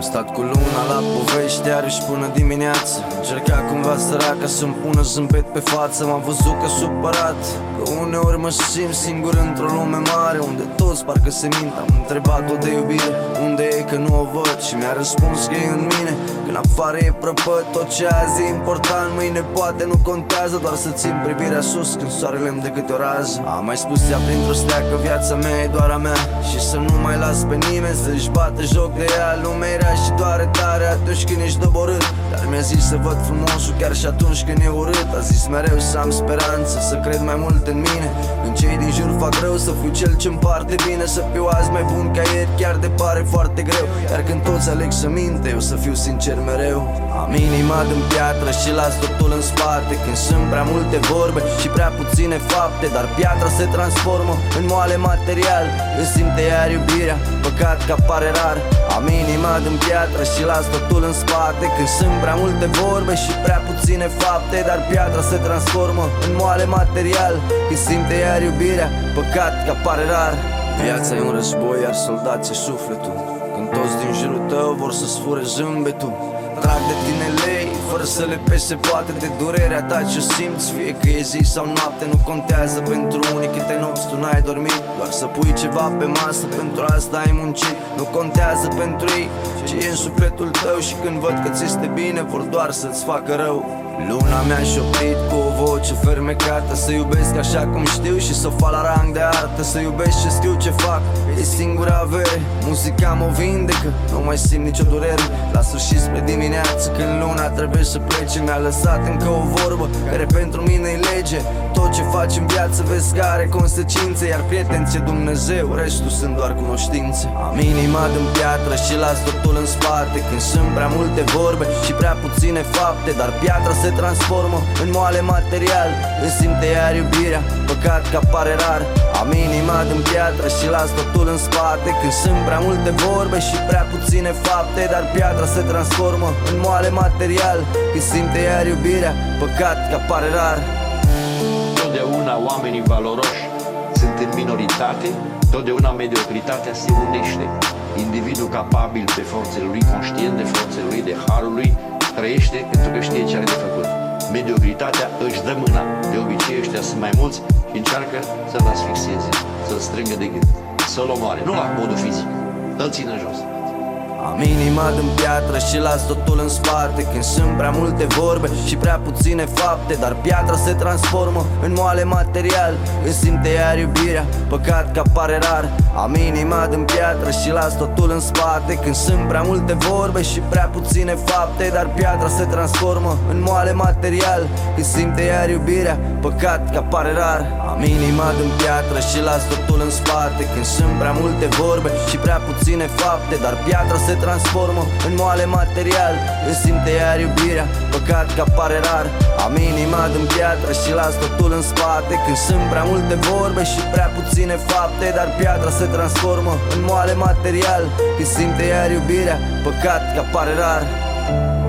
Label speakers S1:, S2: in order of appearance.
S1: stat cu luna la povești iarăși până dimineață. Încerca cumva săraca să-mi pună zâmbet pe față. M-am văzut că supărat, că uneori mă simt singur într-o lume mare unde toți parcă se mint. Am întrebat-o de iubire, unde e că nu o văd, și mi-a răspuns că e în mine. Când afară e prăpăd, tot ce azi e important, mâine poate nu contează. Doar să țin privirea sus când soarele îmi dă câte o rază. Am mai spus ea printr-o stea că viața mea e doar a mea și să nu mai las pe nimeni să-și bată joc de ea. Lumea era și doare tare atunci când ești doborât, dar mi-a zis să văd frumosul chiar și atunci când e urât. A zis mereu să am speranță, să cred mai mult în mine. Când cei din jur fac rău, să fiu cel ce împarte bine. Să fiu azi mai bun ca ieri, chiar de pare foarte greu. Iar când toți aleg să minte, eu să fiu sincer mereu. Am inima din piatră și las totul în spate. Când sunt prea multe vorbe și prea puține fapte, dar piatra se transformă în moale material. Îmi simte iar iubirea, păcat că apare rar. Am inima din piatră și las totul în spate. Când sunt prea multe vorbe și prea puține fapte, dar piatra se transformă în moale material. Când simte iar iubirea, păcat că apare rar. Viața e un război, iar soldații sufletul. Când toți din jurul tău vor să-ți fure zâmbetul, trag de tine lei, fără să le pese poate de durerea ta ce simți. Fie că e zi sau noapte, nu contează pentru unii câte nopți tu n-ai dormit. Doar să pui ceva pe masă, pentru asta ai muncit. Nu contează pentru ei ce e în sufletul tău, și când văd că ți este bine, vor doar să-ți facă rău. Luna mi-a șoptit cu o voce fermecată să iubesc așa cum știu și să o fac la rang de artă. Să iubesc ce știu ce fac, e singura avere. Muzica mă vindecă, nu mai simt nicio durere. La sfârșit spre dimineață, când luna trebuie să plece, mi-a lăsat încă o vorbă care pentru mine e lege. Tot ce faci în viață vezi că are consecințe, iar prieten ți-e Dumnezeu, restul sunt doar cunoștințe. Am inima din piatră și las totul în spate. Când sunt prea multe vorbe și prea puține fapte, dar piatra se transformă în moale material. Îmi simte iar iubirea, păcat că apare rar. Am inima din piatră și las totul în spate. Când sunt prea multe vorbe și prea puține fapte, dar piatra se transformă în moale material. Îmi simte iar iubirea, păcat că apare rar.
S2: Totdeauna oamenii valoroși sunt în minoritate, totdeauna mediocritatea se unește. Individul capabil pe forțele lui, conștient de forțele lui, de harul lui, trăiește pentru că știe ce are de făcut. Mediocritatea își dă mâna. De obicei ăștia sunt mai mulți și încearcă să-l asfixieze, să-l strângă de gât, să-l omoare, nu la modul fizic, să-l țină jos.
S1: Am inima din piatră și las totul în spate. Când sunt prea multe vorbe și prea puține fapte, dar piatra se transformă în moale material. Îmi simte iar iubirea, păcat că apare rar. Am inima din piatră și las totul în spate. Când sunt prea multe vorbe și prea puține fapte, dar piatra se transformă în moale material. Îmi simte iar iubirea, păcat că apare rar. Am inima din piatră și las totul în spate. Când sunt prea multe vorbe și prea puține fapte, dar piatra se transformă în moale material. Îmi simte iar iubirea, păcat că apare rar. Am inima din piatră și las totul în spate. Când sunt prea multe vorbe și prea puține fapte, dar piatra se transformă în moale material. Îmi simte iar iubirea, păcat că apare rar.